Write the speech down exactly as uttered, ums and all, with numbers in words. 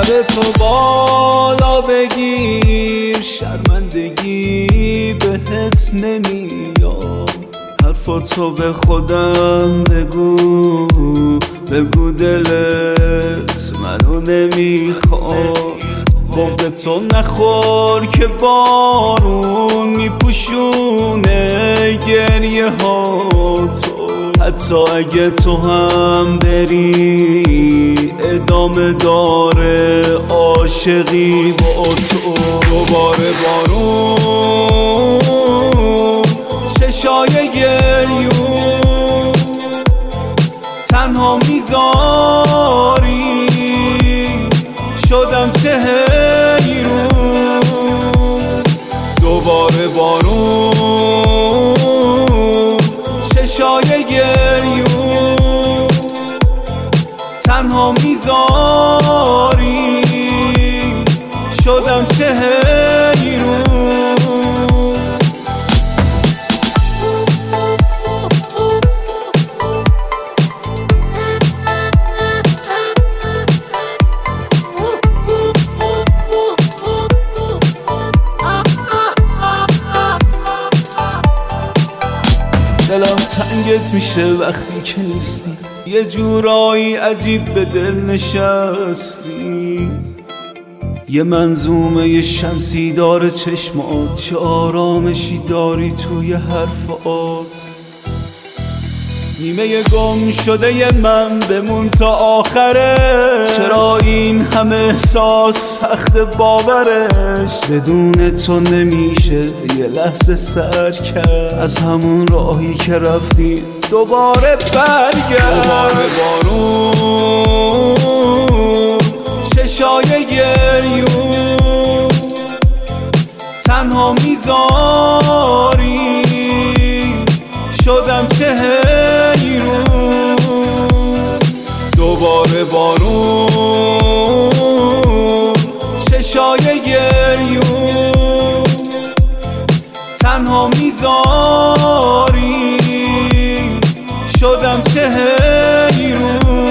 سر تو بالا بگیر، شرمندگی بهت نمیاد. حرفاتو به خودم بگو، بگو دلت منو نمیخواد. بغض تو نخور که بارون میپوشونه گریه ها تو. حتی اگه تو هم بری ادامه داره عاشقی با تو. دوباره بارون چشای گریون تنها میذاری، شدم چه حیرون. دوباره بارون چشای گریون تنها میذاری، شدم چه حیرون. دلم تنگت میشه وقتی که نیستی، یه جورایی عجیب به دل نشستی. یه منظومه شمسی داره چشمات، چه آرامشی داری توی حرفات. نیمه گم شده ی من بمون تا آخره، چرا این همه احساس سخت باورش؟ بدون تو نمیشه یه لحظه سر کرد، از همون راهی که رفتی دوباره برگرد. دوباره بارون چشای گریون تنها میذاری، شدم چه حیرون. دوباره بارون چشای گریون تنها میذاری، شدم چه حیرون.